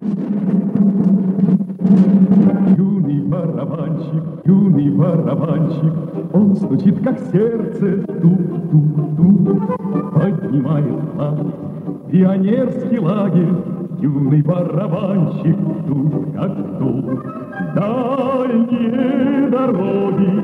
Юный барабанщик, он стучит, как сердце, тук-тук-тук, поднимает флаг, пионерский лагерь. Юный барабанщик тут как тут. Дальние дороги,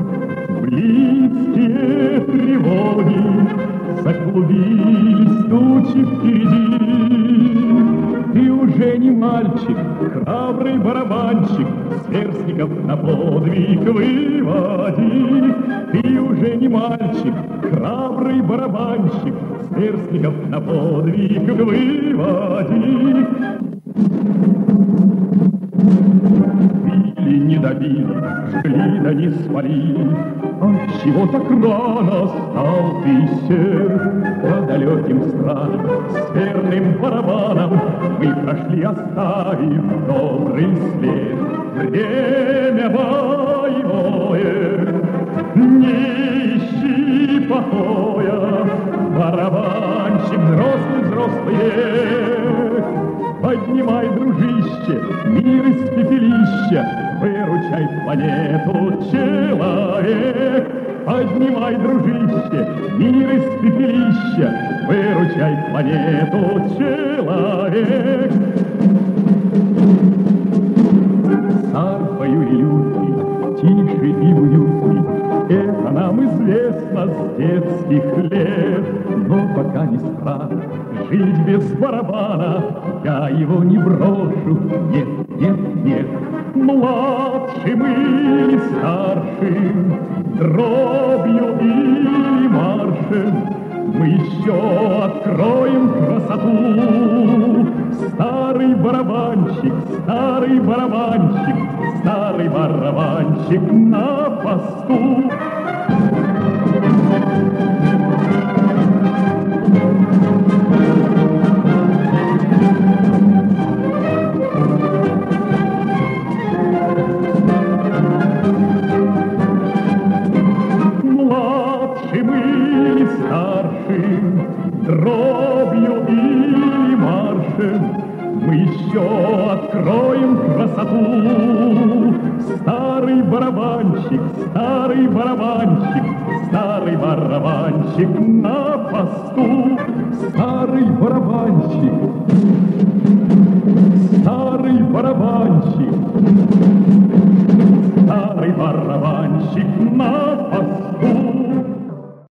близкие тревоги, заклубились тучи впереди. Ты уже не мальчик, храбрый барабанщик, сверстников на подвиг выводи. Ты уже не мальчик, храбрый барабанщик, сверстников на подвиг выводи. Били, не добили, жгли, да не спалили. Отчего так рано стал ты серд? По далеким странам с верным барабаном мы прошли, оставив добрый след. Время боевое, не ищи покоя, барабанщик взрослый век. Поднимай, дружище, мир из пепелища, выручай планету, человек. Поднимай, дружище, мир из пепелища, выручай планету, человек. С арфою и лютой, тише и уютней, это нам известно с детских лет. Но пока не страх жить без барабана, я его не брошу, нет, нет, нет. Младшим или старшим, дробью или маршем, мы еще откроем красоту. Старый барабанщик, старый барабанщик, старый барабанщик на посту. Младшим или старшим, дробью или маршем, мы еще откроем красоту. Старый барабанщик, старый барабанщик, старый барабанщик на посту. Старый барабанщик.